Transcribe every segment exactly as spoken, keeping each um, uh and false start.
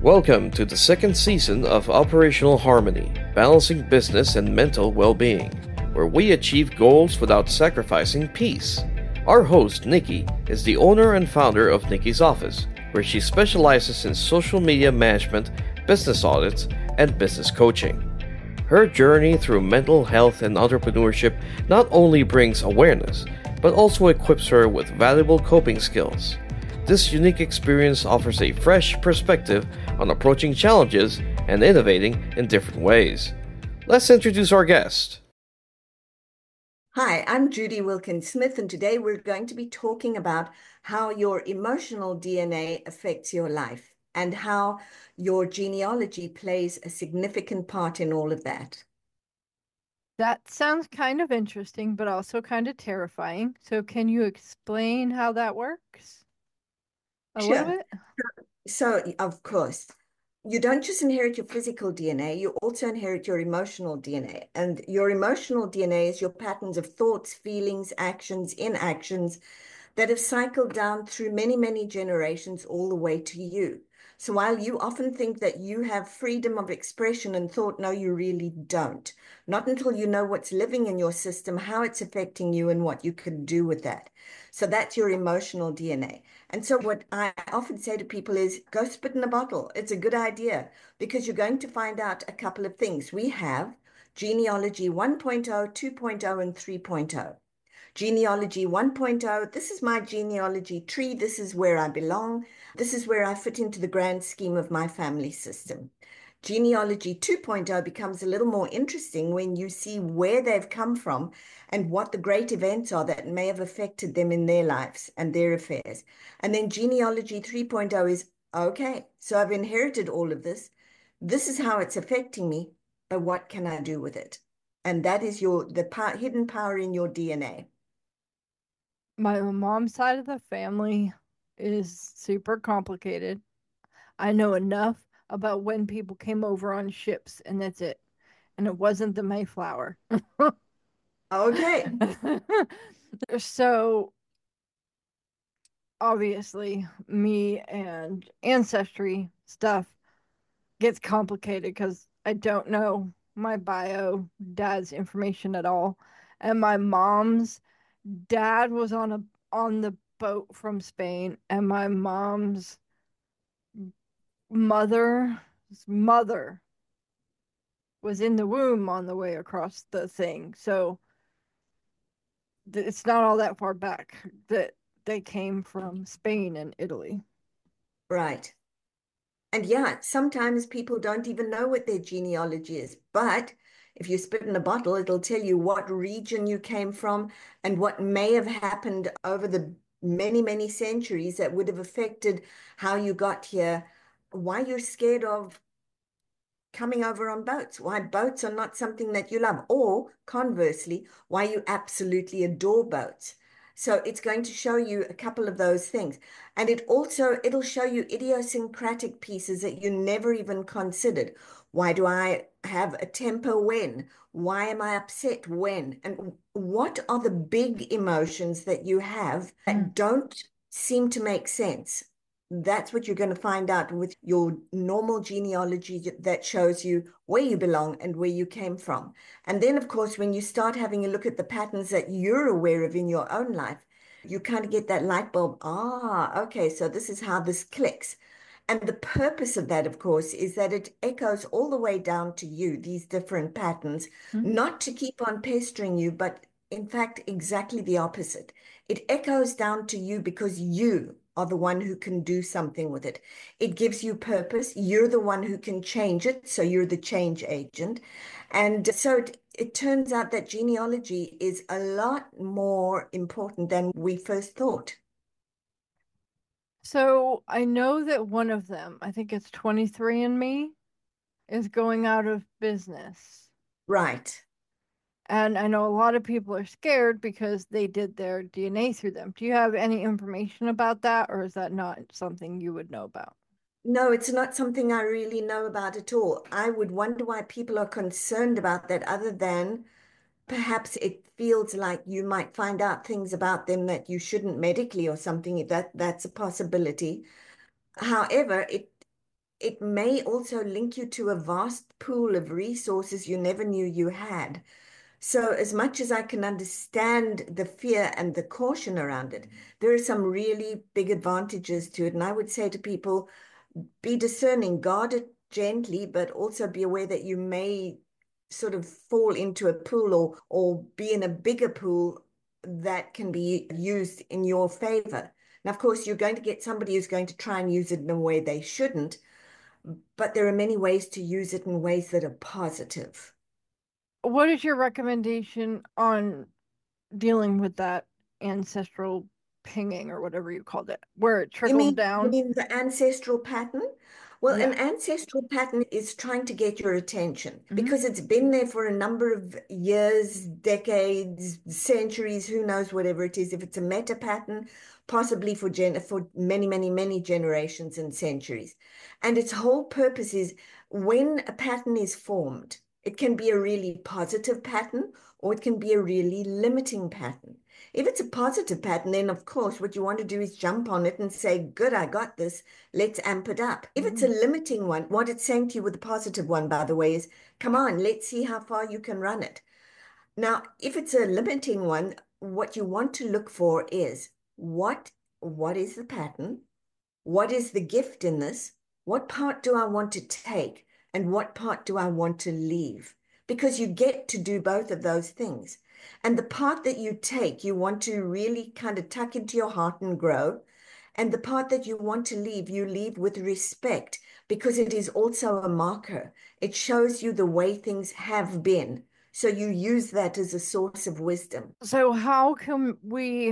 Welcome to the second season of Operational Harmony, balancing business and mental well-being, where we achieve goals without sacrificing peace. Our host, Nikki, is the owner and founder of Nikki's Office, where she specializes in social media management, business audits, and business coaching. Her journey through mental health and entrepreneurship not only brings awareness, but also equips her with valuable coping skills. This unique experience offers a fresh perspective on approaching challenges and innovating in different ways. Let's introduce our guest. Hi, I'm Judy Wilkins Smith, and today we're going to be talking about how your emotional D N A affects your life and how your genealogy plays a significant part in all of that. That sounds kind of interesting, but also kind of terrifying. So can you explain how that works? A Sure. little bit? So, of course, you don't just inherit your physical D N A, you also inherit your emotional D N A. And your emotional D N A is your patterns of thoughts, feelings, actions, inactions that have cycled down through many, many generations all the way to you. So while you often think that you have freedom of expression and thought, no, you really don't. Not until you know what's living in your system, how it's affecting you, and what you can do with that. So that's your emotional D N A. And so what I often say to people is go spit in a bottle. It's a good idea because you're going to find out a couple of things. We have genealogy 1.0, 2.0, and 3.0. Genealogy 1.0, this is my genealogy tree. This is where I belong. This is where I fit into the grand scheme of my family system. Genealogy 2.0 becomes a little more interesting when you see where they've come from and what the great events are that may have affected them in their lives and their affairs. And then genealogy 3.0 is, okay, so I've inherited all of this. This is how it's affecting me, but what can I do with it? And that is your the power, hidden power in your D N A. My mom's side of the family is super complicated. I know enough about when people came over on ships, and that's it. And it wasn't the Mayflower. Okay. So obviously, me and ancestry stuff gets complicated because I don't know my bio, dad's information at all. And my mom's dad was on a on the boat from Spain, and my mom's mother's mother was in the womb on the way across the thing. So th- it's not all that far back that they came from Spain and Italy. Right. And yeah, sometimes people don't even know what their genealogy is. But if you spit in a bottle, it'll tell you what region you came from and what may have happened over the many, many centuries that would have affected how you got here, why you're scared of coming over on boats, why boats are not something that you love, or conversely, why you absolutely adore boats. So it's going to show you a couple of those things. And it also, it'll show you idiosyncratic pieces that you never even considered. Why do I have a temper when? Why am I upset when? And what are the big emotions that you have that Mm. don't seem to make sense? That's what you're going to find out with your normal genealogy that shows you where you belong and where you came from. And then, of course, when you start having a look at the patterns that you're aware of in your own life, you kind of get that light bulb. Ah, okay, so this is how this clicks. And the purpose of that, of course, is that it echoes all the way down to you, these different patterns, Mm. not to keep on pestering you, but in fact, exactly the opposite. It echoes down to you because you are the one who can do something with it. It gives you purpose. You're the one who can change it. So you're the change agent. And so it, it turns out that genealogy is a lot more important than we first thought. So I know that one of them, I think it's twenty-three and Me, is going out of business. Right. And I know a lot of people are scared because they did their D N A through them. Do you have any information about that, or is that not something you would know about? No, it's not something I really know about at all. I would wonder why people are concerned about that, other than perhaps it feels like you might find out things about them that you shouldn't medically or something. That that's a possibility. However, it it may also link you to a vast pool of resources you never knew you had. So, as much as I can understand the fear and the caution around it, there are some really big advantages to it. And I would say to people, be discerning, guard it gently, but also be aware that you may sort of fall into a pool or or be in a bigger pool that can be used in your favor. Now, of course, you're going to get somebody who's going to try and use it in a way they shouldn't, but there are many ways to use it in ways that are positive. What is your recommendation on dealing with that ancestral pinging or whatever you called it, where it You trickles mean you down? mean the ancestral pattern? Well, an Yeah. ancestral pattern is trying to get your attention Hmm. because it's been there for a number of years, decades, centuries, who knows, whatever it is. If it's a meta pattern, possibly for gen for many, many, many generations and centuries. And its whole purpose is when a pattern is formed, it can be a really positive pattern or it can be a really limiting pattern. If it's a positive pattern, then of course what you want to do is jump on it and say, good, I got this. Let's amp it up. If it's a limiting one, what it's saying to you with the positive one, by the way, is come on, let's see how far you can run it. Now, if it's a limiting one, what you want to look for is what what is the pattern? What is the gift in this? What part do I want to take? And what part do I want to leave? Because you get to do both of those things. And the part that you take, you want to really kind of tuck into your heart and grow. And the part that you want to leave, you leave with respect because it is also a marker. It shows you the way things have been. So you use that as a source of wisdom. So how can we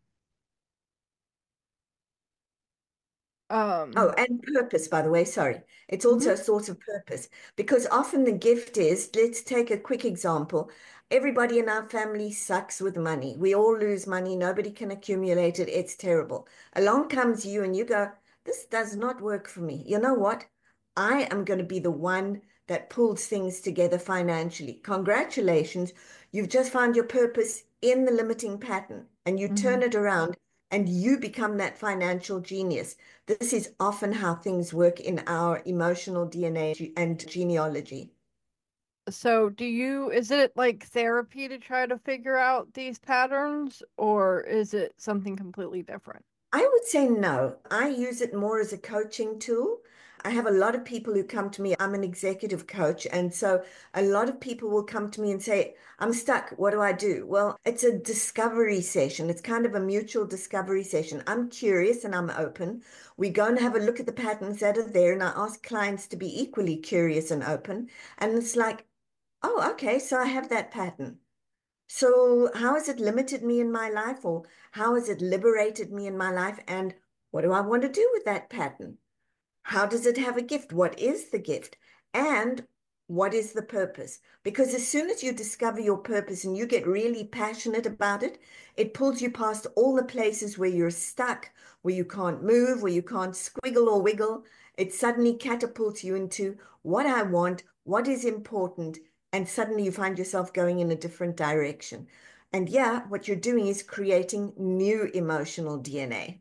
Oh, um and purpose, by the way, sorry. It's mhm. also a source of purpose because often the gift is, let's take a quick example. Everybody in our family sucks with money. We all lose money. Nobody can accumulate it. It's terrible. Along comes you and you go, this does not work for me. You know what? I am going to be the one that pulls things together financially. Congratulations. You've just found your purpose in the limiting pattern and you turn Mhm. it around and you become that financial genius. This is often how things work in our emotional D N A and genealogy. So do you, is it like therapy to try to figure out these patterns, or is it something completely different? I would say no. I use it more as a coaching tool. I have a lot of people who come to me. I'm an executive coach. And so a lot of people will come to me and say, I'm stuck. What do I do? Well, it's a discovery session. It's kind of a mutual discovery session. I'm curious and I'm open. We go and have a look at the patterns that are there. And I ask clients to be equally curious and open. And it's like, oh, okay, so I have that pattern. So, how has it limited me in my life, or how has it liberated me in my life? And what do I want to do with that pattern? How does it have a gift? What is the gift? And what is the purpose? Because as soon as you discover your purpose and you get really passionate about it, it pulls you past all the places where you're stuck, where you can't move, where you can't squiggle or wiggle. It suddenly catapults you into what I want, what is important, and suddenly you find yourself going in a different direction. And yeah, what you're doing is creating new emotional D N A.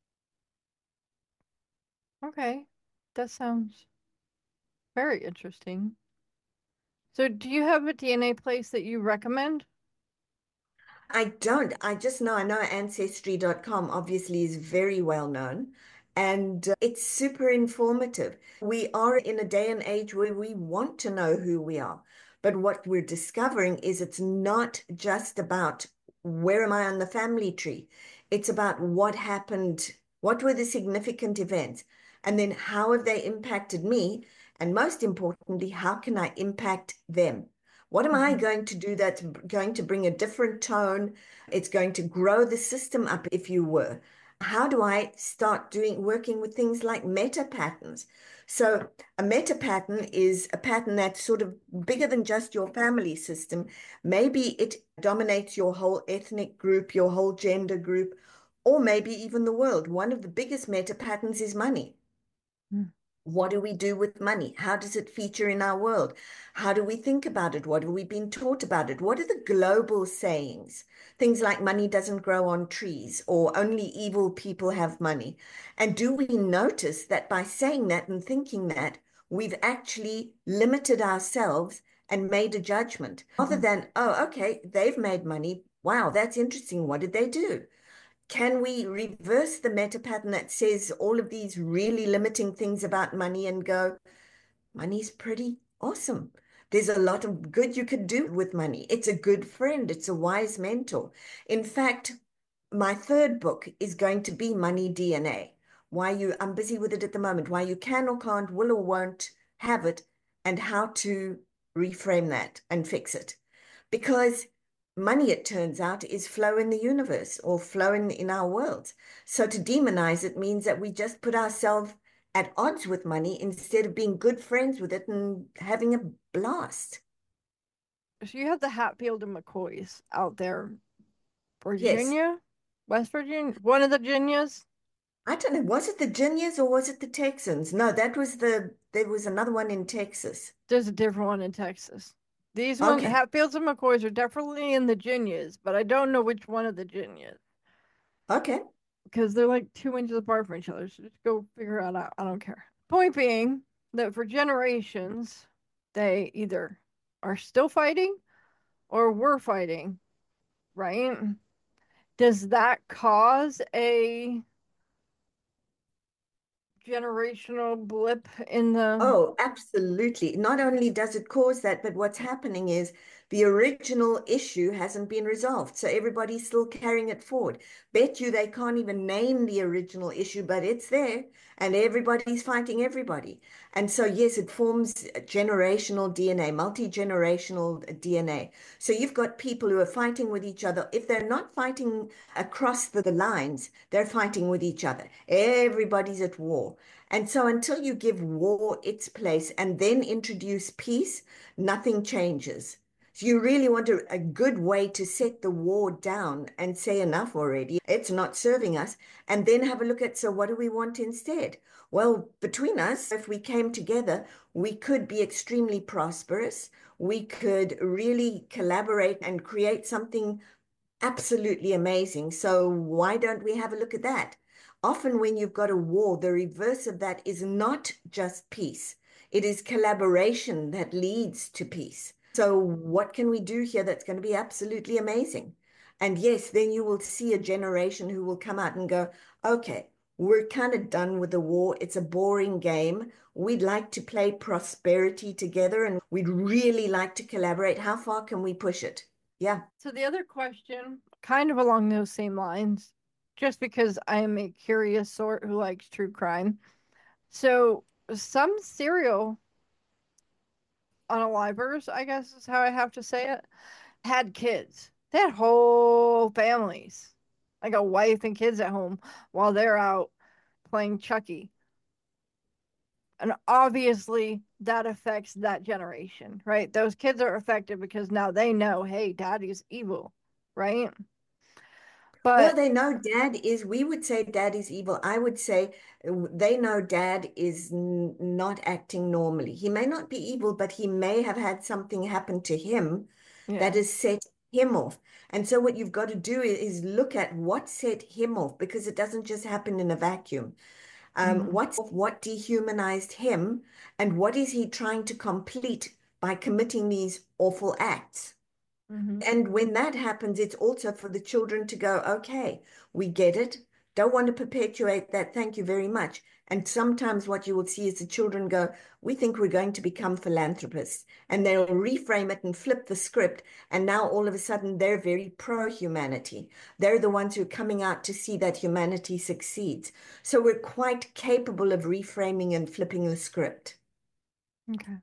Okay. That sounds very interesting. So do you have a D N A place that you recommend? I don't. I just know, I know ancestry dot com obviously is very well known and uh, it's super informative. We are in a day and age where we want to know who we are. But what we're discovering is it's not just about where am I on the family tree? It's about what happened, what were the significant events, and then how have they impacted me? And most importantly, how can I impact them? What am I Mhm. going to do that's going to bring a different tone? It's going to grow the system up, if you were. How do I start doing working with things like meta patterns? So, a meta pattern is a pattern that's sort of bigger than just your family system. Maybe it dominates your whole ethnic group, your whole gender group, or maybe even the world. One of the biggest meta patterns is money. What do we do with money? How does it feature in our world? How do we think about it? What have we been taught about it? What are the global sayings? Things like money doesn't grow on trees or only evil people have money. And do we notice that by saying that and thinking that, we've actually limited ourselves and made a judgment rather than, oh, okay, they've made money. Wow, that's interesting. What did they do? Can we reverse the meta pattern that says all of these really limiting things about money and go, money's pretty awesome. There's a lot of good you could do with money. It's a good friend. It's a wise mentor. In fact, my third book is going to be Money D N A. Why you, I'm busy with it at the moment, why you can or can't, will or won't have it, and how to reframe that and fix it. Because money, it turns out, is flow in the universe or flow in, in our worlds. So to demonize it means that we just put ourselves at odds with money instead of being good friends with it and having a blast. So you have the Hatfield and McCoys out there, Yes. Virginia, West Virginia, one of the Virginias. I don't know, was it the Genius or was it the Texans? No, that was the, there was another one in Texas. There's a different one in Texas. These ones, Okay. Hatfields and McCoys, are definitely in the Genias, but I don't know which one of the Genias Okay. because they're like two inches apart from each other. So just go figure it out. I don't care. Point being that for generations, they either are still fighting or were fighting, right? Does that cause a generational blip in the Oh, absolutely. Not only does it cause that, but what's happening is the original issue hasn't been resolved. So everybody's still carrying it forward. Bet you they can't even name the original issue, but it's there and everybody's fighting everybody. And so, yes, it forms generational D N A, multi-generational D N A. So you've got people who are fighting with each other. If they're not fighting across the lines, they're fighting with each other. Everybody's at war. And so until you give war its place and then introduce peace, nothing changes. So you really want a, a good way to set the war down and say enough already. It's not serving us. And then have a look at, so what do we want instead? Well, between us, if we came together, we could be extremely prosperous. We could really collaborate and create something absolutely amazing. So why don't we have a look at that? Often when you've got a war, the reverse of that is not just peace. It is collaboration that leads to peace. So what can we do here that's going to be absolutely amazing? And yes, then you will see a generation who will come out and go, okay, we're kind of done with the war. It's a boring game. We'd like to play prosperity together and we'd really like to collaborate. How far can we push it? Yeah. So the other question, kind of along those same lines, just because I am a curious sort who likes true crime. So some serial unalivers, I guess is how I have to say it, had kids. They had whole families, like a wife and kids at home while they're out playing Chucky. And obviously that affects that generation, right? Those kids are affected because now they know, hey, daddy's evil, right? Well, But they know dad is, we would say dad is evil. I would say uh, they know dad is n not acting normally. He may not be evil, but he may have had something happen to him yeah. that has set him off. And so what you've got to do is, is look at what set him off because it doesn't just happen in a vacuum. Um, Mhm. what's what dehumanized him and what is he trying to complete by committing these awful acts? Mhm. And when that happens, it's also for the children to go, okay, we get it. Don't want to perpetuate that. Thank you very much. And sometimes what you will see is the children go, we think we're going to become philanthropists. And they'll reframe it and flip the script. And now all of a sudden they're very pro-humanity. They're the ones who are coming out to see that humanity succeeds. So we're quite capable of reframing and flipping the script. Okay.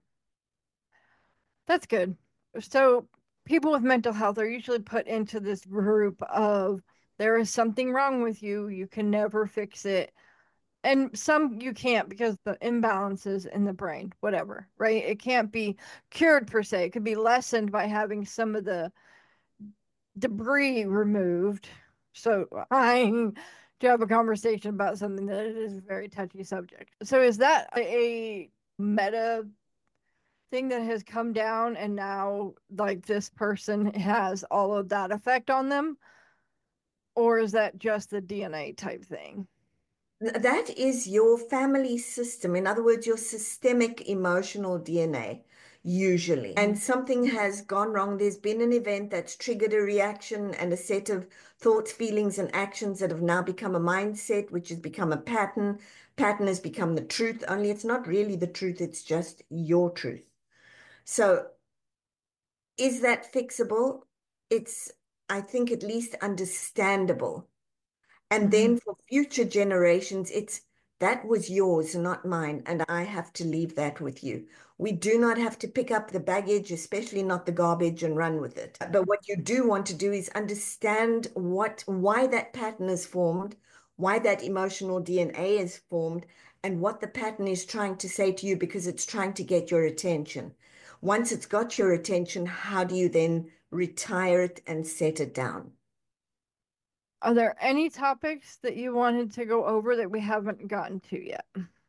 That's good. So people with mental health are usually put into this group of there is something wrong with you, you can never fix it. And some you can't because the imbalances in the brain, whatever, right? It can't be cured per se. It could be lessened by having some of the debris removed. So I'm to have a conversation about something that is a very touchy subject. So is that a meta thing that has come down and now like this person has all of that effect on them? Or is that just the D N A type thing? That is your family system. In other words, your systemic emotional D N A, usually. And something has gone wrong. There's been an event that's triggered a reaction and a set of thoughts, feelings, and actions that have now become a mindset, which has become a pattern. Pattern has become the truth, only it's not really the truth, it's just your truth. So, is that fixable? It's, I think, at least understandable. And Mhm. then for future generations, it's that was yours, not mine, and I have to leave that with you. We do not have to pick up the baggage, especially not the garbage, and run with it. But what you do want to do is understand what, why that pattern is formed, why that emotional D N A is formed, and what the pattern is trying to say to you because it's trying to get your attention. Once it's got your attention, how do you then retire it and set it down? Are there any topics that you wanted to go over that we haven't gotten to yet?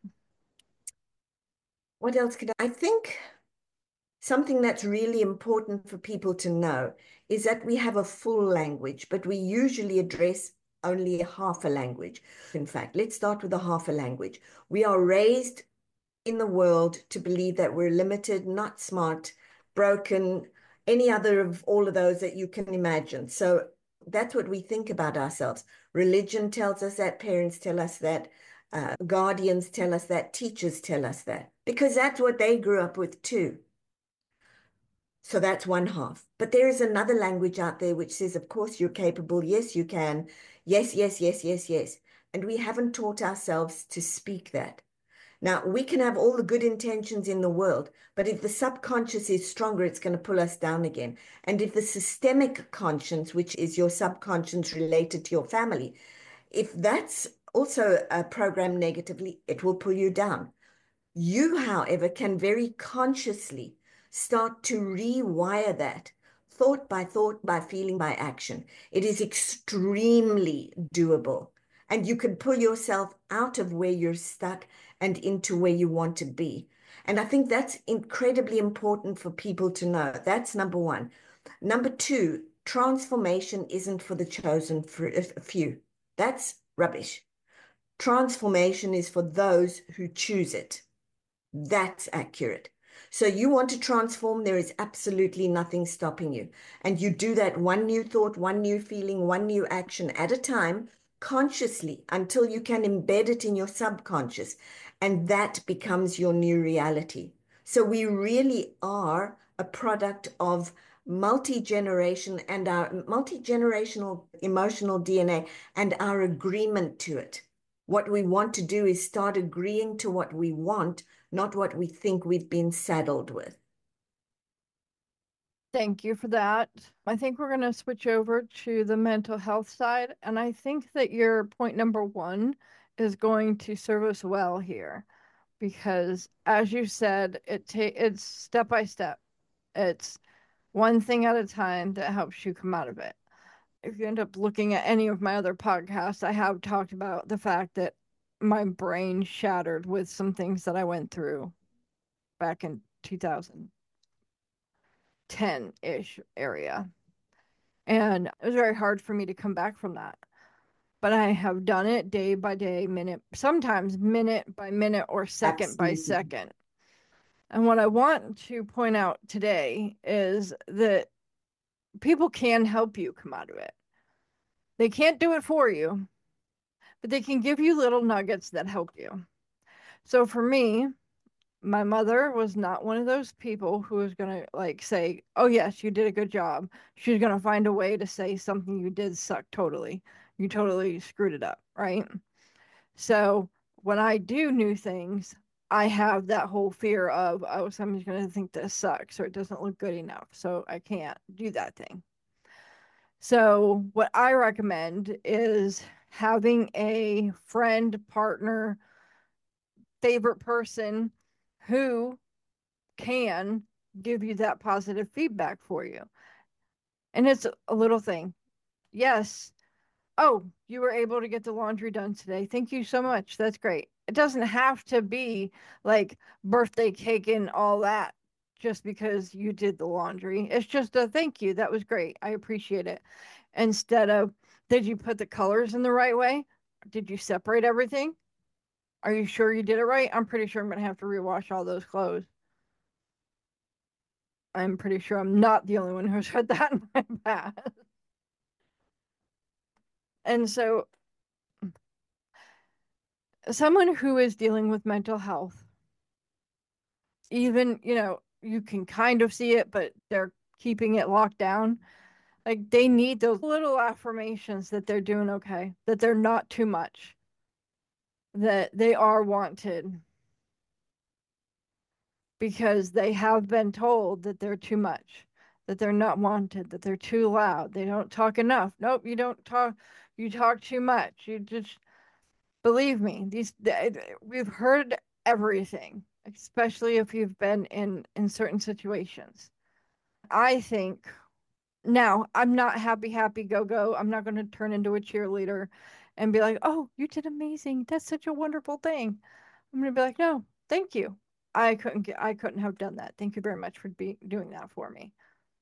What else could I, I think something that's really important for people to know is that we have a full language, but we usually address only half a language. In fact, let's start with a half a language. We are raised in the world to believe that we're limited, not smart, broken, any other of all of those that you can imagine. So that's what we think about ourselves. Religion tells us that, parents tell us that, uh, guardians tell us that, teachers tell us that, because that's what they grew up with too. So that's one half. But there is another language out there which says, of course, you're capable. Yes, you can. Yes, yes, yes, yes, yes. And we haven't taught ourselves to speak that. Now, we can have all the good intentions in the world, but if the subconscious is stronger, it's going to pull us down again. And if the systemic conscience, which is your subconscious related to your family, if that's also uh, programmed negatively, it will pull you down. You, however, can very consciously start to rewire that thought by thought, by feeling, by action. It is extremely doable. And you can pull yourself out of where you're stuck and into where you want to be. And I think that's incredibly important for people to know. That's number one. Number two, transformation isn't for the chosen few. That's rubbish. Transformation is for those who choose it. That's accurate. So you want to transform, there is absolutely nothing stopping you. And you do that one new thought, one new feeling, one new action at a time, consciously, until you can embed it in your subconscious. And that becomes your new reality. So we really are a product of multi-generation and our multi-generational emotional D N A and our agreement to it. What we want to do is start agreeing to what we want, not what we think we've been saddled with. Thank you for that. I think we're going to switch over to the mental health side. And I think that your point number one is going to serve us well here. Because as you said, it ta- it's step by step. It's one thing at a time that helps you come out of it. If you end up looking at any of my other podcasts, I have talked about the fact that my brain shattered with some things that I went through back in two thousand ten-ish area. And it was very hard for me to come back from that. But I have done it day by day, minute, sometimes minute by minute or second by Absolutely. second. And what I want to point out today is that people can help you come out of it. They can't do it for you, but they can give you little nuggets that help you. So for me, my mother was not one of those people who was going to like say, oh, yes, you did a good job. She's going to find a way to say something you did suck totally. You totally screwed it up, right? So when I do new things, I have that whole fear of, oh, somebody's going to think this sucks or it doesn't look good enough. So I can't do that thing. So what I recommend is having a friend, partner, favorite person who can give you that positive feedback for you. And it's a little thing. Yes, oh, you were able to get the laundry done today. Thank you so much. That's great. It doesn't have to be like birthday cake and all that just because you did the laundry. It's just a thank you. That was great. I appreciate it. Instead of, did you put the colors in the right way? Did you separate everything? Are you sure you did it right? I'm pretty sure I'm going to have to rewash all those clothes. I'm pretty sure I'm not the only one who's heard that in my past. And so, someone who is dealing with mental health, even, you know, you can kind of see it, but they're keeping it locked down. Like, they need those little affirmations that they're doing okay, that they're not too much, that they are wanted, because they have been told that they're too much, that they're not wanted, that they're too loud, they don't talk enough. Nope, you don't talk, you talk too much. You just, believe me, these, we've heard everything, especially if you've been in in certain situations. I think now I'm not happy, happy, go, go. I'm not going to turn into a cheerleader and be like, oh, you did amazing. That's such a wonderful thing. I'm going to be like, no, thank you. I couldn't get, I couldn't have done that. Thank you very much for be, doing that for me.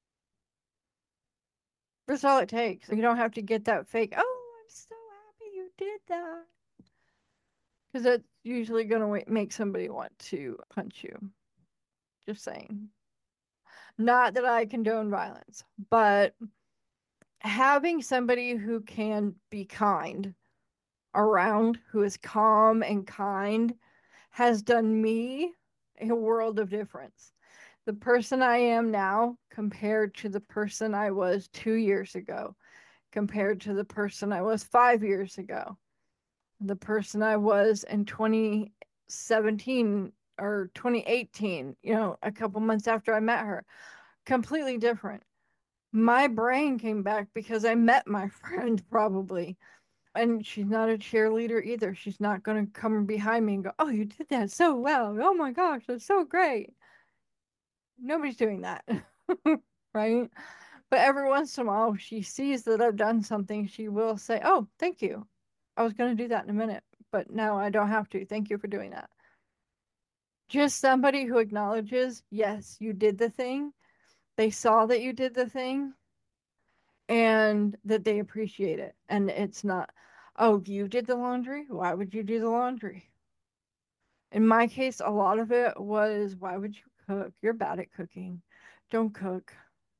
That's all it takes. You don't have to get that fake, oh, I'm so happy you did that. Because that's usually going to make somebody want to punch you. Just saying. Not that I condone violence, but having somebody who can be kind around, who is calm and kind, has done me a world of difference. The person I am now compared to the person I was two years ago, compared to the person I was five years ago, the person I was in twenty seventeen or twenty eighteen, you know, a couple months after I met her, completely different. My brain came back because I met my friend, probably. And she's not a cheerleader either. She's not going to come behind me and go, oh, you did that so well. Oh my gosh, that's so great. Nobody's doing that. Right? But every once in a while, if she sees that I've done something, she will say, oh, thank you. I was going to do that in a minute, but now I don't have to. Thank you for doing that. Just somebody who acknowledges, yes, you did the thing. They saw that you did the thing and that they appreciate it. And it's not, oh, you did the laundry? Why would you do the laundry? In my case, a lot of it was, why would you cook? You're bad at cooking. Don't cook.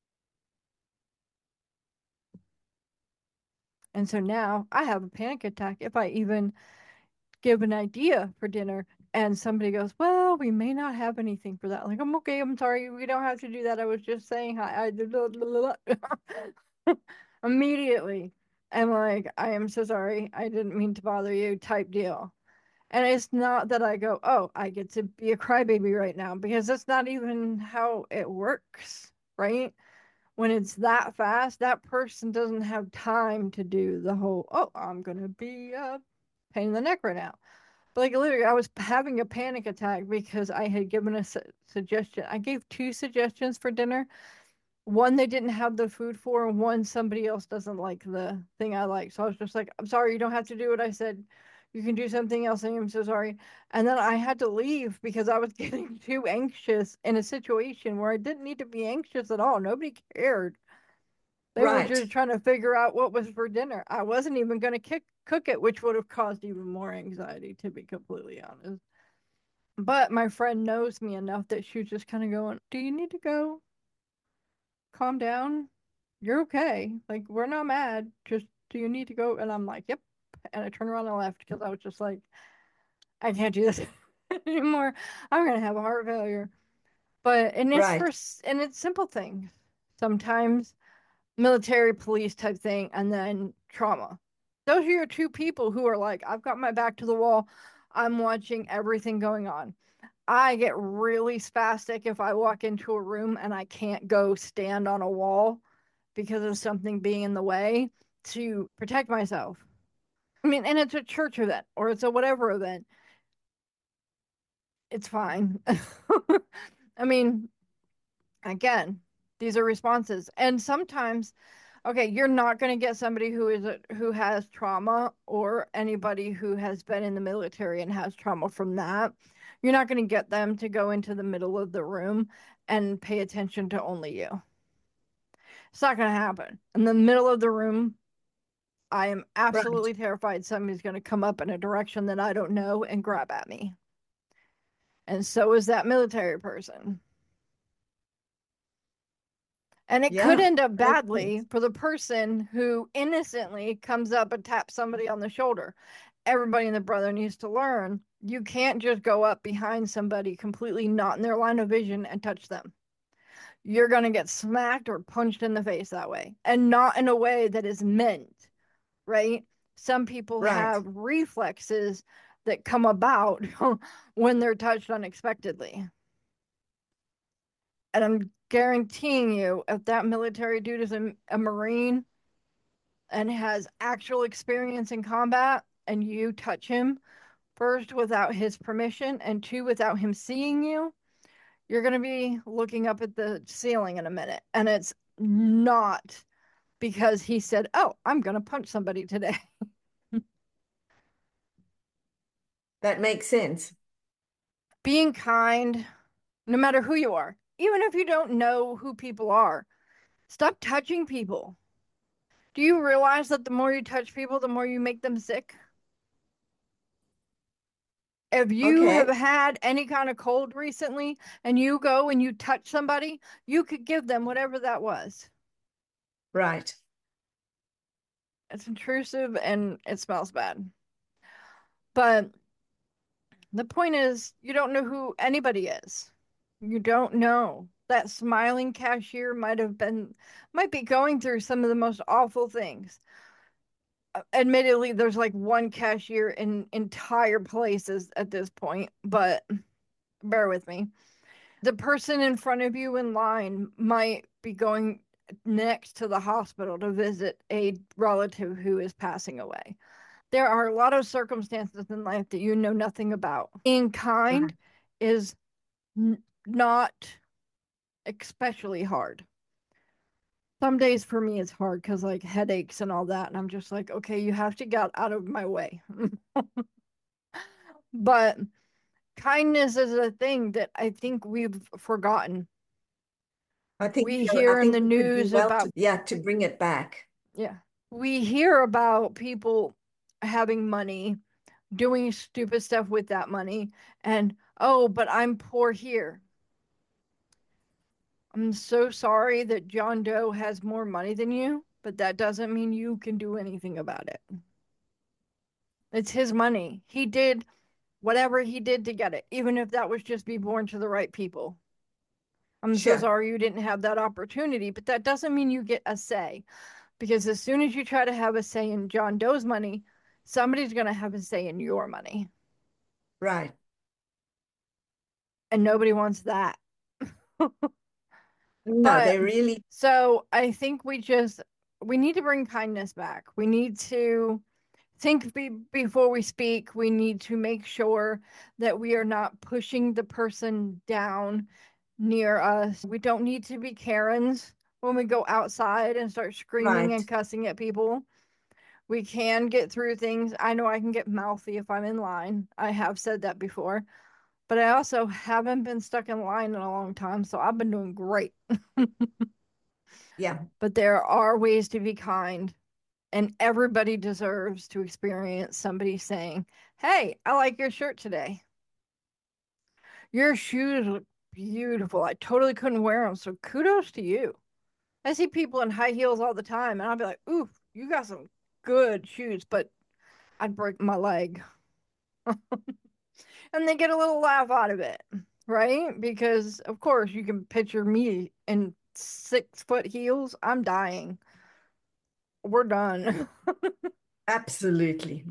And so now I have a panic attack if I even give an idea for dinner and somebody goes, well, we may not have anything for that. Like, I'm okay, I'm sorry, we don't have to do that. I was just saying hi. I immediately am like, I am so sorry. I didn't mean to bother you, type deal. And it's not that I go, oh, I get to be a crybaby right now, because that's not even how it works, right? When it's that fast, that person doesn't have time to do the whole, oh, I'm going to be a pain in the neck right now. But like, literally, I was having a panic attack because I had given a su- suggestion. I gave two suggestions for dinner. One they didn't have the food for, and one somebody else doesn't like the thing I like. So I was just like, I'm sorry, you don't have to do what I said. You can do something else. I am so sorry. And then I had to leave because I was getting too anxious in a situation where I didn't need to be anxious at all. Nobody cared. They were Right. just trying to figure out what was for dinner. I wasn't even going to cook it, which would have caused even more anxiety, to be completely honest. But my friend knows me enough that she was just kind of going, do you need to go? Calm down. You're okay. Like, we're not mad. Just, do you need to go? And I'm like, yep. And I turned around and left because I was just like, I can't do this anymore. I'm going to have a heart failure. But, and it's Right. for, and it's simple things. Sometimes military police type thing, and then trauma. Those are your two people who are like, I've got my back to the wall. I'm watching everything going on. I get really spastic if I walk into a room and I can't go stand on a wall because of something being in the way to protect myself. I mean, and it's a church event or it's a whatever event. It's fine. I mean, again, these are responses. And sometimes Okay, you're not going to get somebody who is a, who has trauma, or anybody who has been in the military and has trauma from that. You're not going to get them to go into the middle of the room and pay attention to only you. It's not going to happen. In the middle of the room, I am absolutely Right. terrified somebody's going to come up in a direction that I don't know and grab at me. And so is that military person. And it could Yeah. end up Makes badly sense. for the person who innocently comes up and taps somebody on the shoulder. Everybody in the brother needs to learn you can't just go up behind somebody completely not in their line of vision and touch them. You're going to get smacked or punched in the face that way, and not in a way that is meant, right? Some people Right. have reflexes that come about when they're touched unexpectedly. And I'm guaranteeing you, if that military dude is a, a Marine and has actual experience in combat, and you touch him, first without his permission, and two without him seeing you, you're going to be looking up at the ceiling in a minute. And it's not because he said, "Oh, I'm going to punch somebody today." That makes sense. Being kind, no matter who you are, even if you don't know who people are, stop touching people. Do you realize that the more you touch people, the more you make them sick? If you have Okay. had any kind of cold recently and you go and you touch somebody, you could give them whatever that was. Right. It's intrusive and it smells bad. But the point is, you don't know who anybody is. You don't know. That smiling cashier might have been, might be going through some of the most awful things. Uh, Admittedly, there's like one cashier in entire places at this point, but bear with me. The person in front of you in line might be going next to the hospital to visit a relative who is passing away. There are a lot of circumstances in life that you know nothing about. Being kind Right. is n- not especially hard. Some days for me it's hard because like headaches and all that, and I'm just like, okay, you have to get out of my way. But kindness is a thing that I think we've forgotten. I think We so. I hear in think the we would do news well to, about, yeah, to bring it back. yeah, we hear about people having money, doing stupid stuff with that money, and oh, but I'm poor here. I'm so sorry that John Doe has more money than you, but that doesn't mean you can do anything about it. It's his money. He did whatever he did to get it, even if that was just be born to the right people. I'm so Sure. sorry you didn't have that opportunity, but that doesn't mean you get a say. Because as soon as you try to have a say in John Doe's money, somebody's going to have a say in your money. Right. And nobody wants that. No, But they really, so I think we just we need to bring kindness back. We need to think be, before we speak. We need to make sure that we are not pushing the person down near us. We don't need to be Karens when we go outside and start screaming and right. cussing at people. We can get through things. I know I can get mouthy if I'm in line. I have said that before, but I also haven't been stuck in line in a long time, so I've been doing great. Yeah. But there are ways to be kind, and everybody deserves to experience somebody saying, "Hey, I like your shirt today. Your shoes look beautiful. I totally couldn't wear them, so kudos to you." I see people in high heels all the time, and I'll be like, "Ooh, you got some good shoes," but I'd break my leg. And they get a little laugh out of it, right? Because, of course, you can picture me in six foot heels. I'm dying. We're done. Absolutely.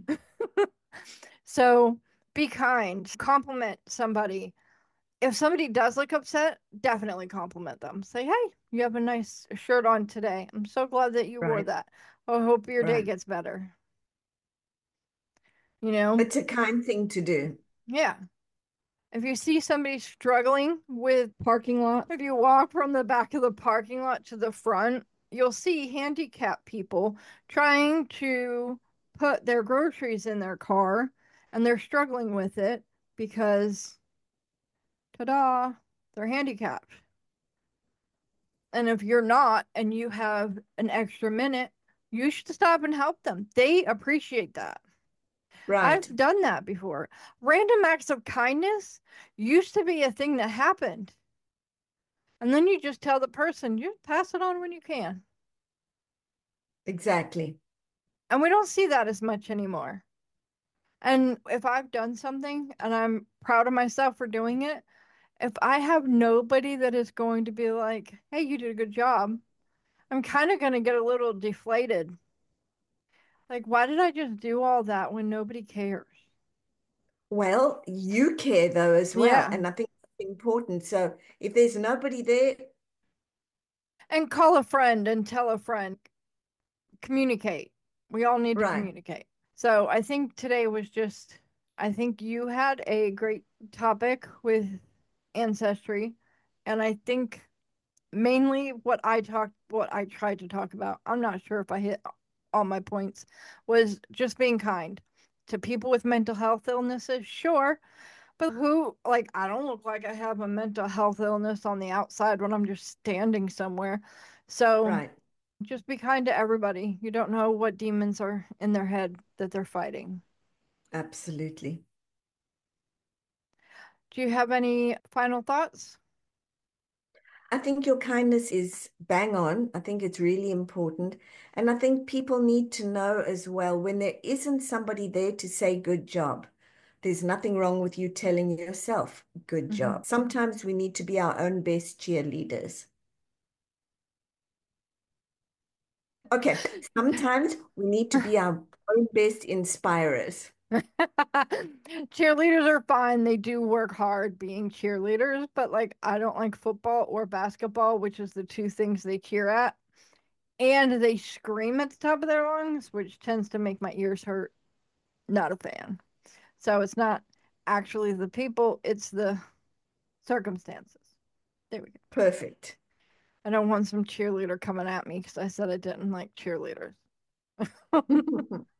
So be kind, compliment somebody. If somebody does look upset, definitely compliment them. Say, hey, you have a nice shirt on today. I'm so glad that you wore Right. that. I hope your day Right. gets better. You know? It's a kind thing to do. Yeah. If you see somebody struggling with parking lot, if you walk from the back of the parking lot to the front, you'll see handicapped people trying to put their groceries in their car and they're struggling with it because, ta-da, they're handicapped. And if you're not and you have an extra minute, you should stop and help them. They appreciate that. Right. I've done that before. Random acts of kindness used to be a thing that happened. And then you just tell the person, you pass it on when you can. Exactly. And we don't see that as much anymore. And if I've done something and I'm proud of myself for doing it, if I have nobody that is going to be like, hey, you did a good job, I'm kind of going to get a little deflated. Like, why did I just do all that when nobody cares? Well, you care though as well. Yeah. And I think it's important. So if there's nobody there, And call a friend and tell a friend, communicate. We all need to right. communicate. So I think today was just, I think you had a great topic with ancestry. And I think mainly what I talked, what I tried to talk about, I'm not sure if I hit all my points, was just being kind to people with mental health illnesses. Sure. But who, like, I don't look like I have a mental health illness on the outside when I'm just standing somewhere. So Right. just be kind to everybody. You don't know what demons are in their head that they're fighting. Absolutely. Do you have any final thoughts? I think your kindness is bang on. I think it's really important. And I think people need to know as well when there isn't somebody there to say good job. There's nothing wrong with you telling yourself good Mm-hmm. job. Sometimes we need to be our own best cheerleaders. Okay, sometimes we need to be our own best inspirers. Cheerleaders are fine. They do work hard being cheerleaders, but like I don't like football or basketball, which is the two things they cheer at. And they scream at the top of their lungs, which tends to make my ears hurt. Not a fan. So it's not actually the people, it's the circumstances. There we go. Perfect. I don't want some cheerleader coming at me because I said I didn't like cheerleaders.